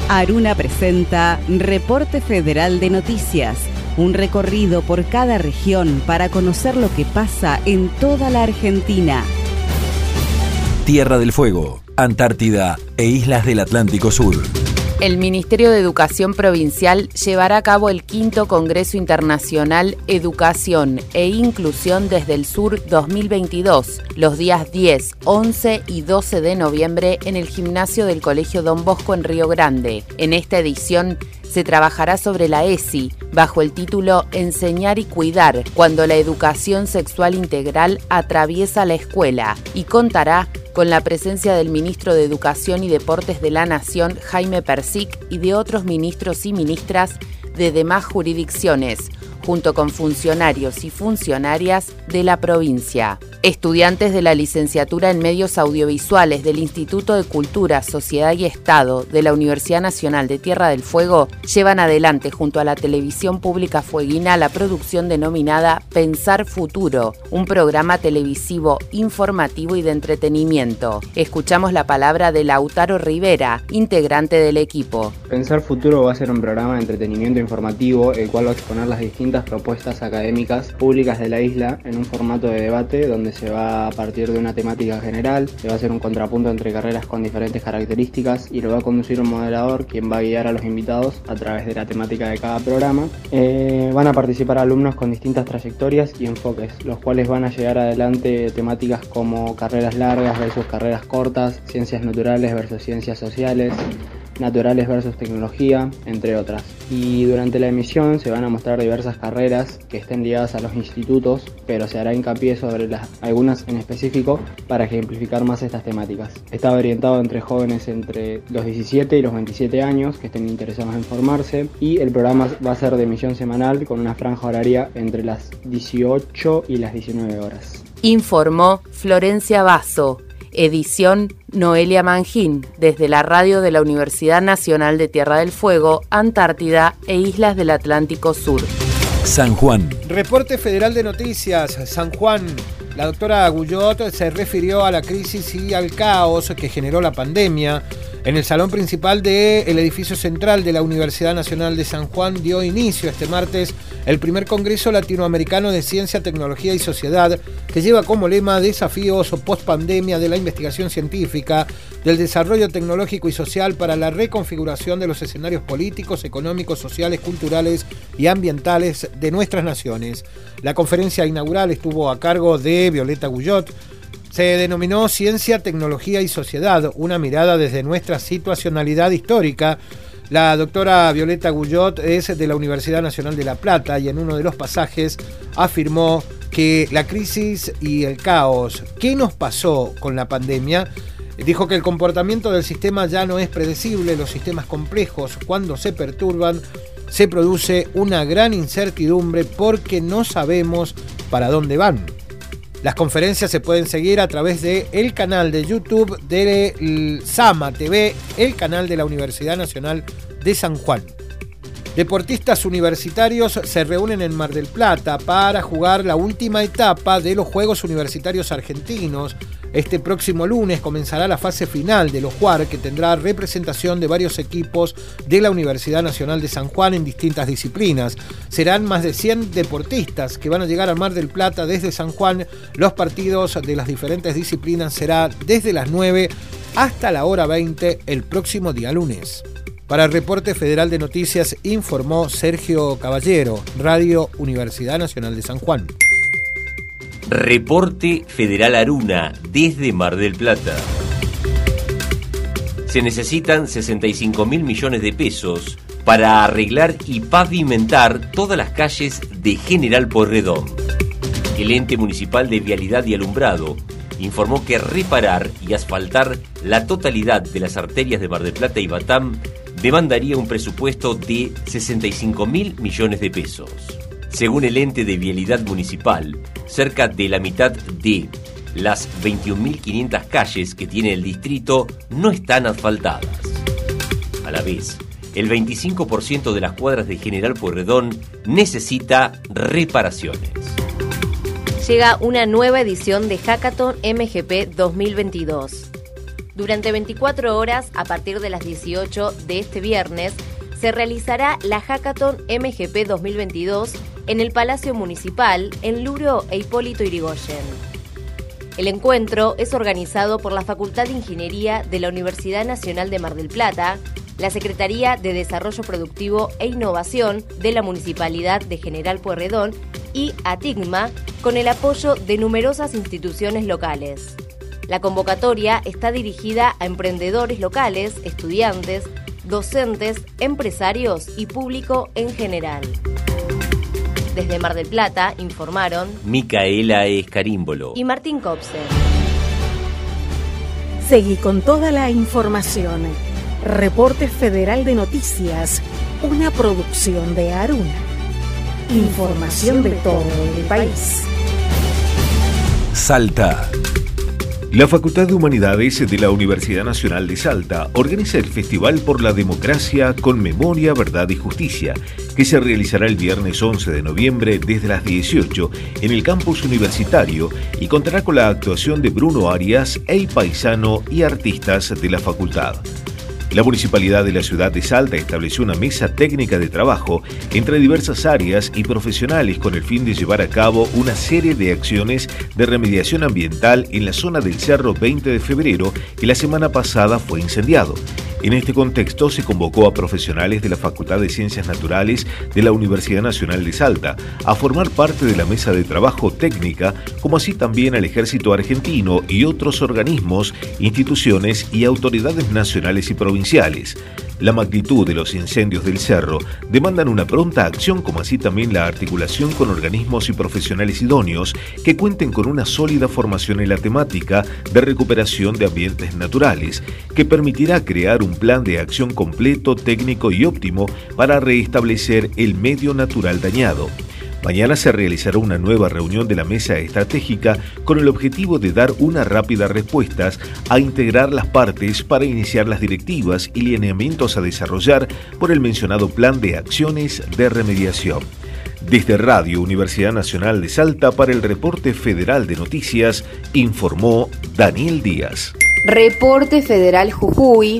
Aruna presenta Reporte Federal de Noticias, un recorrido por cada región para conocer lo que pasa en toda la Argentina. Tierra del Fuego, Antártida e islas del Atlántico Sur. El Ministerio de Educación Provincial llevará a cabo el 5º Congreso Internacional Educación e Inclusión desde el Sur 2022, los días 10, 11 y 12 de noviembre en el gimnasio del Colegio Don Bosco en Río Grande. En esta edición se trabajará sobre la ESI, bajo el título Enseñar y Cuidar, cuando la educación sexual integral atraviesa la escuela, y contará con la presencia del ministro de Educación y Deportes de la Nación, Jaime Persic, y de otros ministros y ministras de demás jurisdicciones, junto con funcionarios y funcionarias de la provincia. Estudiantes de la licenciatura en Medios Audiovisuales del Instituto de Cultura, Sociedad y Estado de la Universidad Nacional de Tierra del Fuego llevan adelante junto a la televisión pública fueguina la producción denominada Pensar Futuro, un programa televisivo informativo y de entretenimiento. Escuchamos la palabra de Lautaro Rivera, integrante del equipo. Pensar Futuro va a ser un programa de entretenimiento informativo, el cual va a exponer las distintas propuestas académicas públicas de la isla en un formato de debate donde se va a partir de una temática general, se va a hacer un contrapunto entre carreras con diferentes características y lo va a conducir un moderador quien va a guiar a los invitados a través de la temática de cada programa. Van a participar alumnos con distintas trayectorias y enfoques, los cuales van a llevar adelante temáticas como carreras largas versus carreras cortas, ciencias naturales versus ciencias sociales, naturales versus tecnología, entre otras. Y durante la emisión se van a mostrar diversas carreras que estén ligadas a los institutos, pero se hará hincapié sobre algunas en específico para ejemplificar más estas temáticas. Está orientado entre jóvenes entre los 17 y los 27 años que estén interesados en formarse, y el programa va a ser de emisión semanal con una franja horaria entre las 18 y las 19 horas. Informó Florencia Basso. Edición Noelia Mangín, desde la radio de la Universidad Nacional de Tierra del Fuego, Antártida e Islas del Atlántico Sur. San Juan. Reporte Federal de Noticias, San Juan. La doctora Guyot se refirió a la crisis y al caos que generó la pandemia. En el salón principal del edificio central de la Universidad Nacional de San Juan dio inicio este martes el primer Congreso Latinoamericano de Ciencia, Tecnología y Sociedad, que lleva como lema desafíos post-pandemia de la investigación científica, del desarrollo tecnológico y social para la reconfiguración de los escenarios políticos, económicos, sociales, culturales y ambientales de nuestras naciones. La conferencia inaugural estuvo a cargo de Violeta Guyot. Se denominó Ciencia, Tecnología y Sociedad, una mirada desde nuestra situacionalidad histórica. La doctora Violeta Guyot es de la Universidad Nacional de La Plata y en uno de los pasajes afirmó que la crisis y el caos, ¿qué nos pasó con la pandemia? Dijo que el comportamiento del sistema ya no es predecible, los sistemas complejos, cuando se perturban, se produce una gran incertidumbre porque no sabemos para dónde van. Las conferencias se pueden seguir a través del canal de YouTube de Sama TV, el canal de la Universidad Nacional de San Juan. Deportistas universitarios se reúnen en Mar del Plata para jugar la última etapa de los Juegos Universitarios Argentinos. Este próximo lunes comenzará la fase final de los JUAR, que tendrá representación de varios equipos de la Universidad Nacional de San Juan en distintas disciplinas. Serán más de 100 deportistas que van a llegar a Mar del Plata desde San Juan. Los partidos de las diferentes disciplinas serán desde las 9 hasta la hora 20 el próximo día lunes. Para el Reporte Federal de Noticias informó Sergio Caballero, Radio Universidad Nacional de San Juan. Reporte Federal Aruna, desde Mar del Plata. Se necesitan 65.000 millones de pesos para arreglar y pavimentar todas las calles de General Pueyrredón. El ente municipal de Vialidad y Alumbrado informó que reparar y asfaltar la totalidad de las arterias de Mar del Plata y Batam demandaría un presupuesto de 65.000 millones de pesos. Según el ente de Vialidad Municipal, cerca de la mitad de las 21.500 calles que tiene el distrito no están asfaltadas. A la vez, el 25% de las cuadras de General Pueyrredón necesita reparaciones. Llega una nueva edición de Hackathon MGP 2022. Durante 24 horas, a partir de las 18 de este viernes, se realizará la Hackathon MGP 2022 en el Palacio Municipal, en Luro e Hipólito Yrigoyen. El encuentro es organizado por la Facultad de Ingeniería de la Universidad Nacional de Mar del Plata, la Secretaría de Desarrollo Productivo e Innovación de la Municipalidad de General Pueyrredón y ATICMA, con el apoyo de numerosas instituciones locales. La convocatoria está dirigida a emprendedores locales, estudiantes, docentes, empresarios y público en general. Desde Mar del Plata informaron Micaela Escarímbolo y Martín Kopse. Seguí con toda la información. Reporte Federal de Noticias, una producción de Aruna. Información de todo el país. Salta. La Facultad de Humanidades de la Universidad Nacional de Salta organiza el Festival por la Democracia con Memoria, Verdad y Justicia, que se realizará el viernes 11 de noviembre desde las 18 en el campus universitario y contará con la actuación de Bruno Arias, El Paisano y artistas de la facultad. La Municipalidad de la ciudad de Salta estableció una mesa técnica de trabajo entre diversas áreas y profesionales con el fin de llevar a cabo una serie de acciones de remediación ambiental en la zona del Cerro 20 de febrero que la semana pasada fue incendiado. En este contexto se convocó a profesionales de la Facultad de Ciencias Naturales de la Universidad Nacional de Salta a formar parte de la mesa de trabajo técnica, como así también al Ejército Argentino y otros organismos, instituciones y autoridades nacionales y provinciales. La magnitud de los incendios del cerro demandan una pronta acción, como así también la articulación con organismos y profesionales idóneos que cuenten con una sólida formación en la temática de recuperación de ambientes naturales, que permitirá crear un plan de acción completo, técnico y óptimo para restablecer el medio natural dañado. Mañana se realizará una nueva reunión de la mesa estratégica con el objetivo de dar una rápida respuesta a integrar las partes para iniciar las directivas y lineamientos a desarrollar por el mencionado plan de acciones de remediación. Desde Radio Universidad Nacional de Salta para el Reporte Federal de Noticias, informó Daniel Díaz. Reporte Federal Jujuy.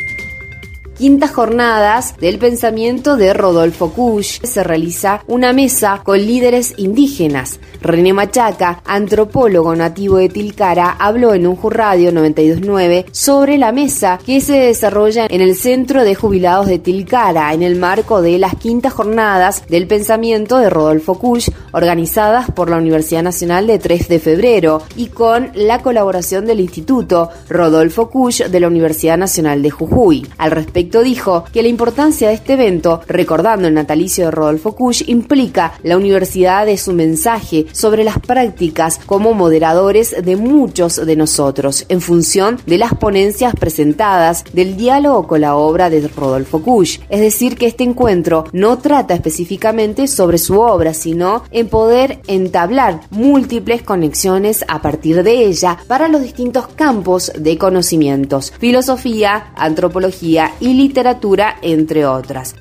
Quintas jornadas del pensamiento de Rodolfo Kusch. Se realiza una mesa con líderes indígenas. René Machaca, antropólogo nativo de Tilcara, habló en Unju Radio 92.9 sobre la mesa que se desarrolla en el Centro de Jubilados de Tilcara en el marco de las quintas jornadas del pensamiento de Rodolfo Kusch, organizadas por la Universidad Nacional de 3 de febrero y con la colaboración del Instituto Rodolfo Kusch de la Universidad Nacional de Jujuy. Al respecto dijo que la importancia de este evento, recordando el natalicio de Rodolfo Kusch, implica la universidad de su mensaje sobre las prácticas como moderadores de muchos de nosotros, en función de las ponencias presentadas del diálogo con la obra de Rodolfo Kusch. Es decir, que este encuentro no trata específicamente sobre su obra, sino en poder entablar múltiples conexiones a partir de ella para los distintos campos de conocimientos, filosofía, antropología y literatura, entre otras.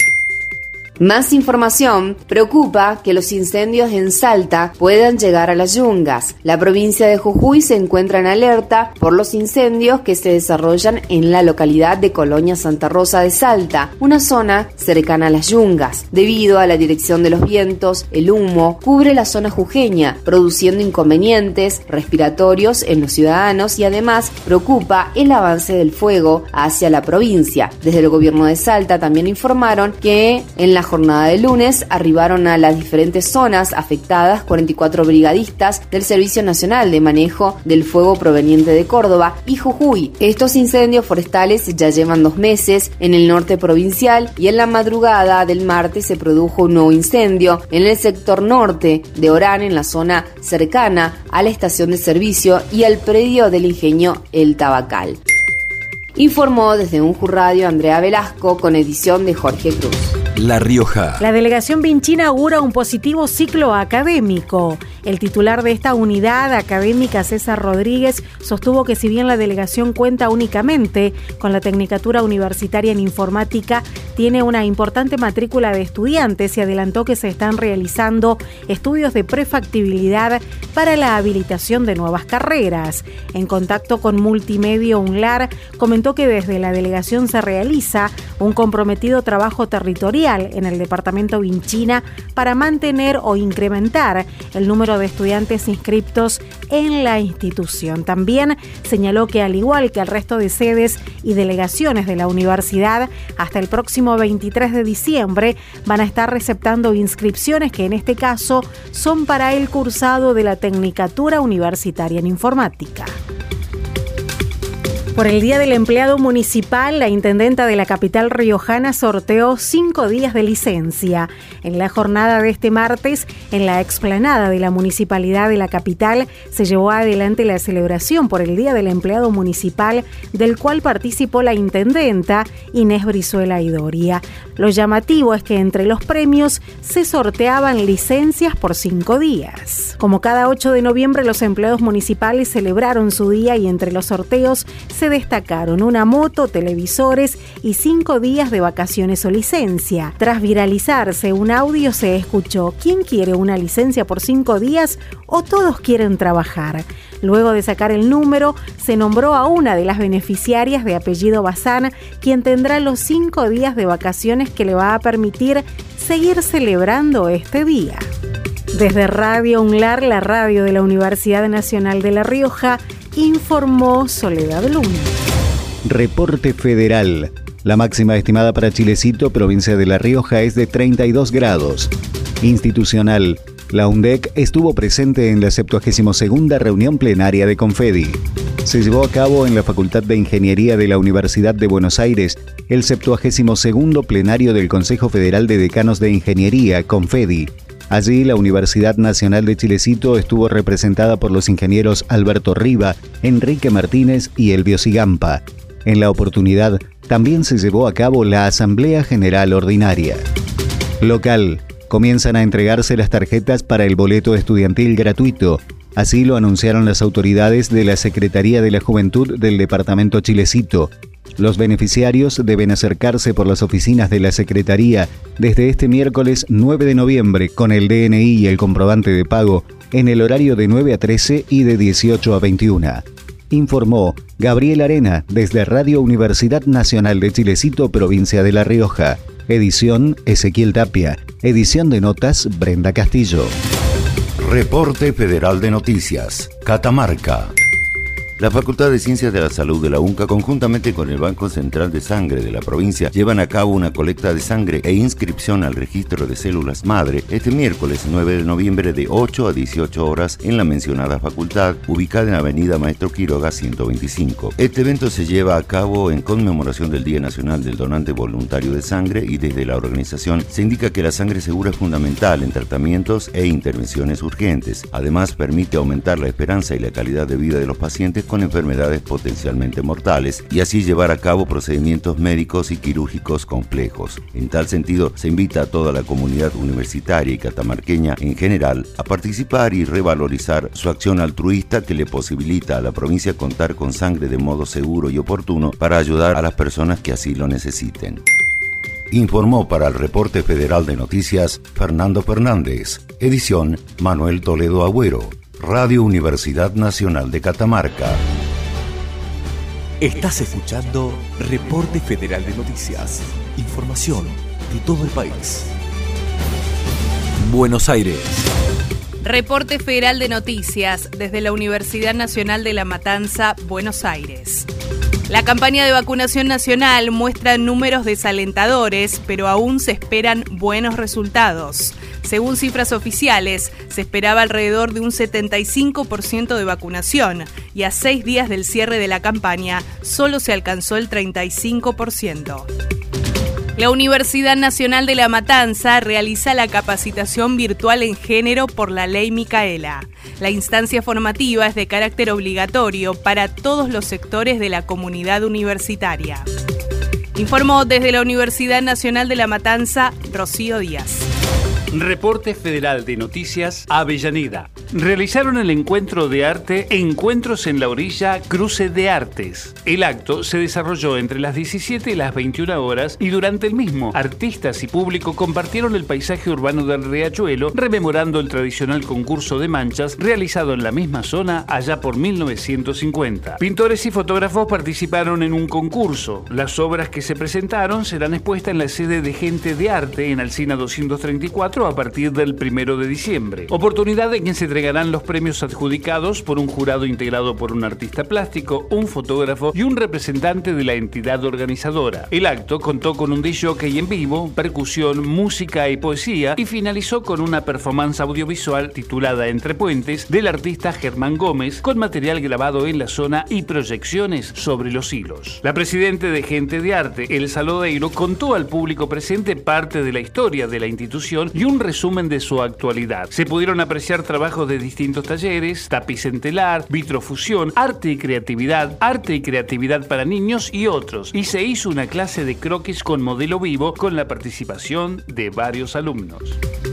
Más información. Preocupa que los incendios en Salta puedan llegar a las Yungas. La provincia de Jujuy se encuentra en alerta por los incendios que se desarrollan en la localidad de Colonia Santa Rosa de Salta, una zona cercana a las Yungas. Debido a la dirección de los vientos, el humo cubre la zona jujeña, produciendo inconvenientes respiratorios en los ciudadanos y además preocupa el avance del fuego hacia la provincia. Desde el gobierno de Salta también informaron que en la jornada de lunes arribaron a las diferentes zonas afectadas 44 brigadistas del Servicio Nacional de Manejo del Fuego proveniente de Córdoba y Jujuy. Estos incendios forestales ya llevan 2 meses en el norte provincial y en la madrugada del martes se produjo un nuevo incendio en el sector norte de Orán, en la zona cercana a la estación de servicio y al predio del ingenio El Tabacal. Informó desde Unju Radio Andrea Velasco con edición de Jorge Cruz. La Rioja. La delegación vinchina augura un positivo ciclo académico. El titular de esta unidad académica, César Rodríguez, sostuvo que si bien la delegación cuenta únicamente con la Tecnicatura Universitaria en Informática, tiene una importante matrícula de estudiantes y adelantó que se están realizando estudios de prefactibilidad para la habilitación de nuevas carreras. En contacto con Multimedia UNLAR, comentó que desde la delegación se realiza un comprometido trabajo territorial en el departamento Vinchina para mantener o incrementar el número de estudiantes inscriptos en la institución. También señaló que al igual que el resto de sedes y delegaciones de la universidad, hasta el próximo 23 de diciembre van a estar receptando inscripciones que en este caso son para el cursado de la Tecnicatura Universitaria en Informática. Por el Día del Empleado Municipal, la intendenta de la capital riojana sorteó 5 días de licencia. En la jornada de este martes, en la explanada de la municipalidad de la capital, se llevó adelante la celebración por el Día del Empleado Municipal, del cual participó la intendenta Inés Brizuela Idoria. Lo llamativo es que entre los premios se sorteaban licencias por 5 días. Como cada 8 de noviembre, los empleados municipales celebraron su día y entre los sorteos se destacaron una moto, televisores y 5 días de vacaciones o licencia. Tras viralizarse un audio se escuchó: ¿quién quiere una licencia por 5 días o todos quieren trabajar? Luego de sacar el número, se nombró a una de las beneficiarias de apellido Bazán, quien tendrá los 5 días de vacaciones que le va a permitir seguir celebrando este día. Desde Radio UNLAR, la radio de la Universidad Nacional de La Rioja, informó Soledad Luna. Reporte federal. La máxima estimada para Chilecito, provincia de La Rioja, es de 32 grados. Institucional. La UNDEC estuvo presente en la 72ª reunión plenaria de Confedi. Se llevó a cabo en la Facultad de Ingeniería de la Universidad de Buenos Aires el 72º plenario del Consejo Federal de Decanos de Ingeniería, Confedi. Allí, la Universidad Nacional de Chilecito estuvo representada por los ingenieros Alberto Riva, Enrique Martínez y Elvio Sigampa. En la oportunidad, también se llevó a cabo la Asamblea General Ordinaria. Local. Comienzan a entregarse las tarjetas para el boleto estudiantil gratuito. Así lo anunciaron las autoridades de la Secretaría de la Juventud del Departamento Chilecito. Los beneficiarios deben acercarse por las oficinas de la Secretaría desde este miércoles 9 de noviembre con el DNI y el comprobante de pago en el horario de 9 a 13 y de 18 a 21. Informó Gabriel Arena desde Radio Universidad Nacional de Chilecito, provincia de La Rioja. Edición Ezequiel Tapia. Edición de notas Brenda Castillo. Reporte Federal de Noticias. Catamarca. La Facultad de Ciencias de la Salud de la UNCA, conjuntamente con el Banco Central de Sangre de la provincia, llevan a cabo una colecta de sangre e inscripción al registro de células madre este miércoles 9 de noviembre de 8 a 18 horas en la mencionada facultad, ubicada en Avenida Maestro Quiroga 125. Este evento se lleva a cabo en conmemoración del Día Nacional del Donante Voluntario de Sangre y desde la organización se indica que la sangre segura es fundamental en tratamientos e intervenciones urgentes. Además, permite aumentar la esperanza y la calidad de vida de los pacientes con enfermedades potencialmente mortales y así llevar a cabo procedimientos médicos y quirúrgicos complejos. En tal sentido, se invita a toda la comunidad universitaria y catamarqueña en general a participar y revalorizar su acción altruista que le posibilita a la provincia contar con sangre de modo seguro y oportuno para ayudar a las personas que así lo necesiten. Informó para el Reporte Federal de Noticias Fernando Fernández. Edición Manuel Toledo Agüero. Radio Universidad Nacional de Catamarca. Estás escuchando Reporte Federal de Noticias. Información de todo el país. Buenos Aires. Reporte Federal de Noticias desde la Universidad Nacional de La Matanza, Buenos Aires. La campaña de vacunación nacional muestra números desalentadores, pero aún se esperan buenos resultados. Según cifras oficiales, se esperaba alrededor de un 75% de vacunación y a 6 días del cierre de la campaña solo se alcanzó el 35%. La Universidad Nacional de La Matanza realiza la capacitación virtual en género por la Ley Micaela. La instancia formativa es de carácter obligatorio para todos los sectores de la comunidad universitaria. Informó desde la Universidad Nacional de La Matanza, Rocío Díaz. Reporte Federal de Noticias, Avellaneda. Realizaron el encuentro de arte Encuentros en la Orilla, Cruce de Artes. El acto se desarrolló entre las 17 y las 21 horas y durante el mismo, artistas y público compartieron el paisaje urbano del Riachuelo, rememorando el tradicional concurso de manchas realizado en la misma zona allá por 1950. Pintores y fotógrafos participaron en un concurso. Las obras que se presentaron serán expuestas en la sede de Gente de Arte en Alsina 234 a partir del 1 de diciembre. Oportunidad en que se entregarán los premios adjudicados por un jurado integrado por un artista plástico, un fotógrafo y un representante de la entidad organizadora. El acto contó con un disc-jockey en vivo, percusión, música y poesía y finalizó con una performance audiovisual titulada Entre Puentes del artista Germán Gómez con material grabado en la zona y proyecciones sobre los hilos. La presidenta de Gente de Arte, Elsa Lodeiro, contó al público presente parte de la historia de la institución y un resumen de su actualidad. Se pudieron apreciar trabajos de distintos talleres, tapiz en telar, vitrofusión, arte y creatividad para niños y otros, y se hizo una clase de croquis con modelo vivo con la participación de varios alumnos.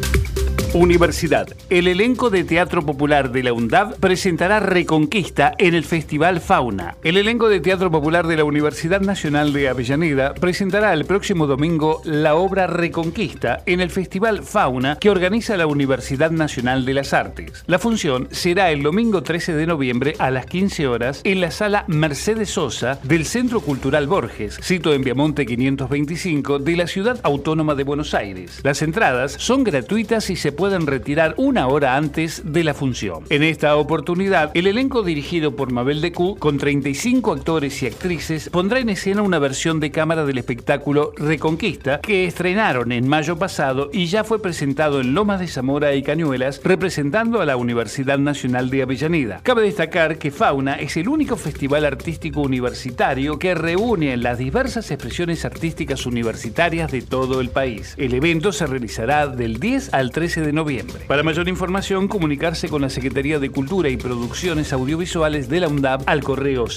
Universidad. El elenco de Teatro Popular de la UNDAB presentará Reconquista en el Festival Fauna. El elenco de Teatro Popular de la Universidad Nacional de Avellaneda presentará el próximo domingo la obra Reconquista en el Festival Fauna que organiza la Universidad Nacional de las Artes. La función será el domingo 13 de noviembre a las 15 horas en la sala Mercedes Sosa del Centro Cultural Borges, sito en Viamonte 525 de la Ciudad Autónoma de Buenos Aires. Las entradas son gratuitas y se pueden retirar una hora antes de la función. En esta oportunidad, el elenco dirigido por Mabel Decú, con 35 actores y actrices, pondrá en escena una versión de cámara del espectáculo Reconquista que estrenaron en mayo pasado y ya fue presentado en Lomas de Zamora y Cañuelas, representando a la Universidad Nacional de Avellaneda. Cabe destacar que Fauna es el único festival artístico universitario que reúne las diversas expresiones artísticas universitarias de todo el país. El evento se realizará del 10 al 13 de noviembre. Para mayor información, comunicarse con la Secretaría de Cultura y Producciones Audiovisuales de la UNDAB al correo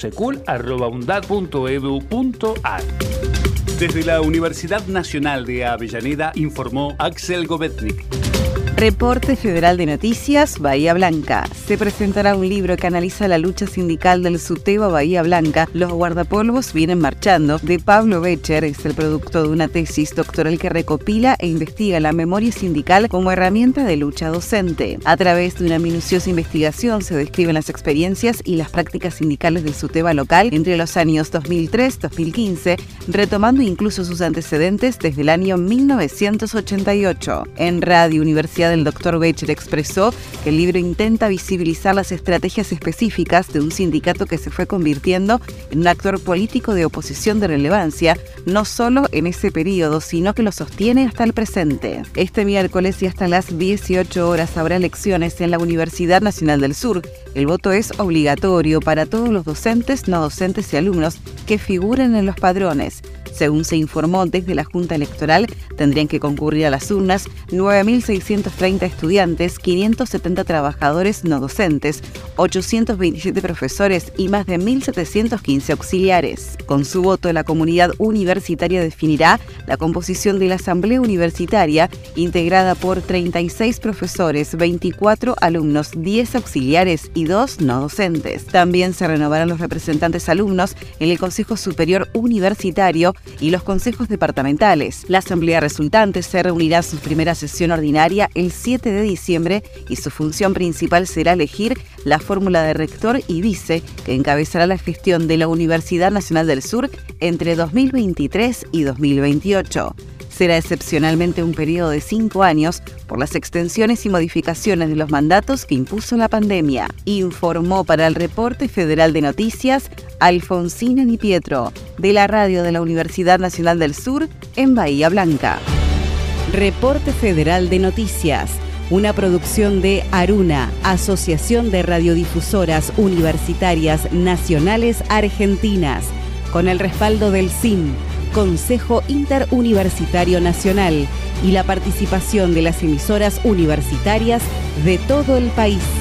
secul@undab.edu.ar. Desde la Universidad Nacional de Avellaneda informó Axel Govetnik. Reporte Federal de Noticias, Bahía Blanca. Se presentará un libro que analiza la lucha sindical del SUTEBA Bahía Blanca. Los guardapolvos vienen marchando, de Pablo Becher. Es el producto de una tesis doctoral que recopila e investiga la memoria sindical como herramienta de lucha docente. A través de una minuciosa investigación se describen las experiencias y las prácticas sindicales del SUTEBA local entre los años 2003-2015, retomando incluso sus antecedentes desde el año 1988. En Radio Universidad, el doctor Becher expresó que el libro intenta visibilizar las estrategias específicas de un sindicato que se fue convirtiendo en un actor político de oposición de relevancia, no solo en ese periodo, sino que lo sostiene hasta el presente. Este miércoles y hasta las 18 horas habrá elecciones en la Universidad Nacional del Sur. El voto es obligatorio para todos los docentes, no docentes y alumnos que figuren en los padrones. Según se informó desde la Junta Electoral, tendrían que concurrir a las urnas 9.630 estudiantes, 570 trabajadores no docentes, 827 profesores y más de 1.715 auxiliares. Con su voto, la comunidad universitaria definirá la composición de la Asamblea Universitaria, integrada por 36 profesores, 24 alumnos, 10 auxiliares y 2 no docentes. También se renovarán los representantes alumnos en el Consejo Superior Universitario y los consejos departamentales. La asamblea resultante se reunirá en su primera sesión ordinaria el 7 de diciembre y su función principal será elegir la fórmula de rector y vice que encabezará la gestión de la Universidad Nacional del Sur entre 2023 y 2028. Será excepcionalmente un periodo de 5 años por las extensiones y modificaciones de los mandatos que impuso la pandemia. Informó para el Reporte Federal de Noticias Alfonsina Di Pietro, de la radio de la Universidad Nacional del Sur en Bahía Blanca. Reporte Federal de Noticias, una producción de Aruna, Asociación de Radiodifusoras Universitarias Nacionales Argentinas, con el respaldo del CIN, Consejo Interuniversitario Nacional, y la participación de las emisoras universitarias de todo el país.